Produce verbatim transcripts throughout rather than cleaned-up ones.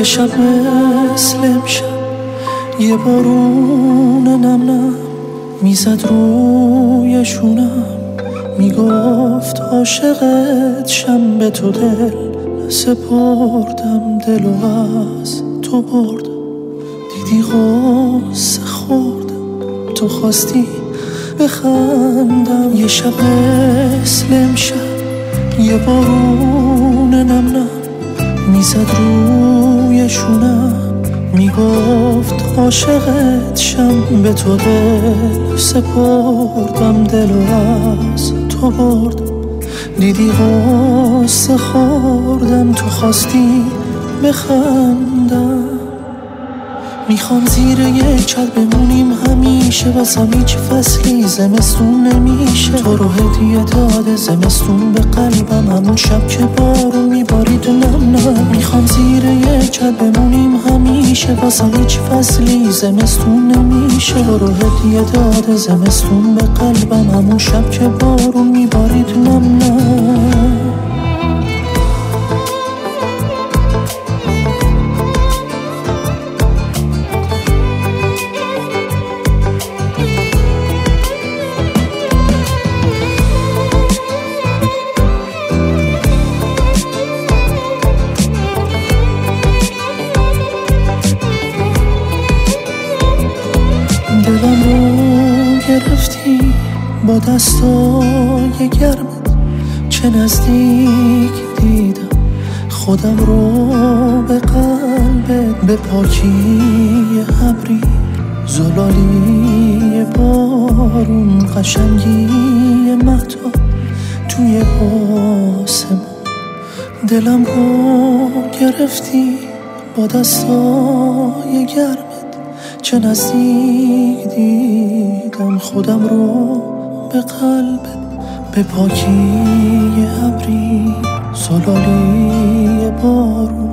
شب مثل امشب یه بارون نم نم میزد روی شونم، میگفت عاشقت شم، به تو دل سپردم، دل و از تو بردم. دیدی غصه خوردم، تو خواستی بخندم. یه شب مثل امشب یه بارون نم نم میزد روی شونم، میگفت عاشقت شم، به تو دل سپردم، دل و از تو بردم. دیدی غصه خوردم، تو خواستی بخندم. میخوام زیر یه چتر بمونیم همیشه، واسم هیچ فصلی زمستون نمیشه. تو رو هدیه داده زمستون به قلبم، همون شب که بارون میبارید نم نم. میخوام زیر یه چتر بمونیم همیشه، واسم هیچ فصلی زمستون نمیشه. تو رو هدیه داده زمستون به قلبم، همون شب که بارون میبارید نم نم. دلم رو گرفتی با دستای گرمت، چه نزدیک دیدم خودم رو به قلبت. به پاکی ابری زلالی بارون، قشنگی مهتاب توی آسمون. دلم رو گرفتی با دستای گرمت، چه نزدیک دیدم خودم رو به قلبت. به پاکی ابری زلالی بارون،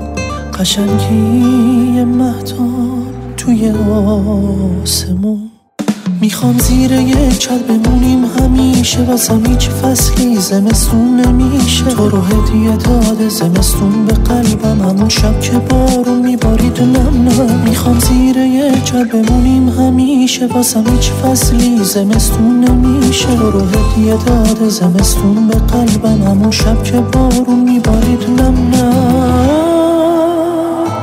قشنگی مهتاب توی آسمون. میخوام زیر یه چتر بمونیم همیشه، واسم هیچ فصلی زمستون نمیشه. تو رو هدیه داده زمستون به قلبم، همون شب که بارون میبارید نم نم. میخوام زیر یه چتر بمونیم همیشه، واسم هیچ فصلی زمستون نمیشه. تو رو هدیه داده زمستون به قلبم، همون شب که بارون میبارید نم نم.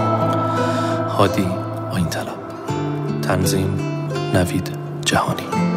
هادی آیین طلب، تنظیم نوید جهانی.